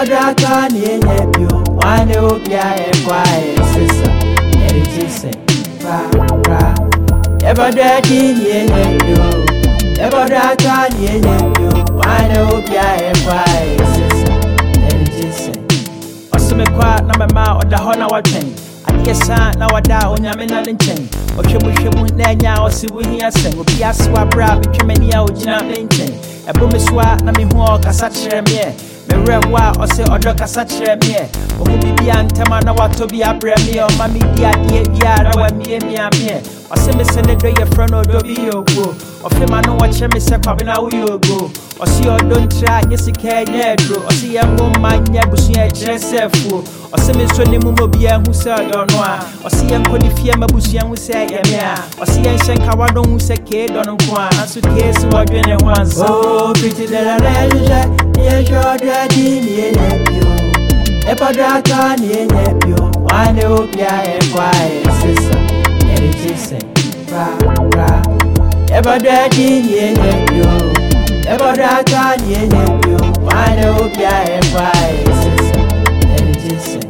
Ebadaka ni nepio, wane obia ekwae sisa. Eritise, ra. Ebadaki ni nepio, ebadaka ni nepio, wane obia ekwae sisa. Eritise. Osime kwa na mama odahona watwen. Adiesa na wada onyame na nchen. Ohwemu na nya osibuhi asem. Obi aswa bra betwemani a ogina nchen. Ebomeswa na mehu kasa kyerɛ me. Merewa ose odo kasa kyerɛ me. Omu bibia ntama na watobi abrɛ me. O mami dia die bia na wa mie me. Ose me sene do ye frɛ no do bi yogo. Ofema no wɔkyerɛ me sɛ kwabena wo yogo. Ose odo ntra nyesika nya edro. Ose ye ngoma nya busu e kyerɛ sɛfuo. Ose me so ne mu obia hu sɛ yo no a. Ose ye nkoni fie mabusu hu sɛ ye me a. Ose ye nhyenka wadon hu sɛ ke do no nko a. Naso ke si wadwene ho ansa. Oh pretty la ye shoda di ni nepio. Ebadaka ni nepio. Wane obia ekwae sisa. Eritise, ra. Ebadaki ni nepio. Ebadaka ni nepio. Wane obia ekwae sisa. Eritise.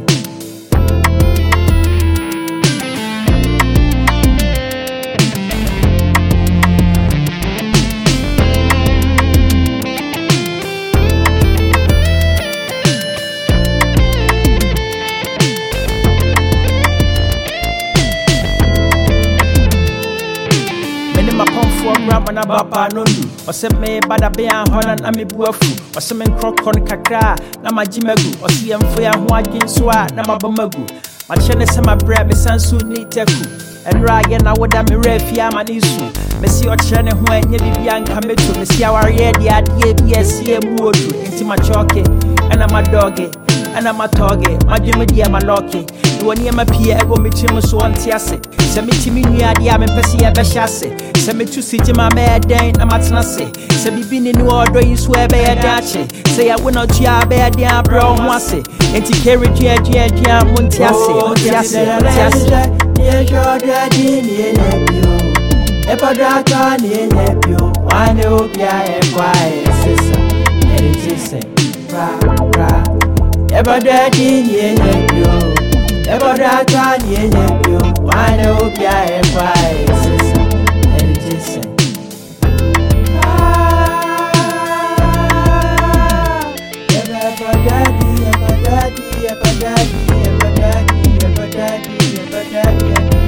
Ramana baba nondu ose me bada be an honan ami buafu ose me krokon kakra na majimegu ose yemfo ya ho adwen so a na mabamagu ma chene se ma bra me sansu ni teku enra ye na woda me refi amani su me si o chene ho anya bibia nka meto me si aware de ade bi asie mu odu enti ma choke ana ma doge ana ma toge ma dweme dia ma loke woni ma pie ego me chim so onte ase se me timi nua dia me pese ye be hyase se me tu sijima me den na matena se se bibi ni no odo yin so e be ye dache se ya wona tua be ye dia bro ho ase enti carry dia monte ase ye joda di ni nepio ebadaka ni nepio wane obia ekwae sisa eritise ra ebadaki ni nepio ebadaka ni nepio wane obia ekwae sisa eritise ebadaki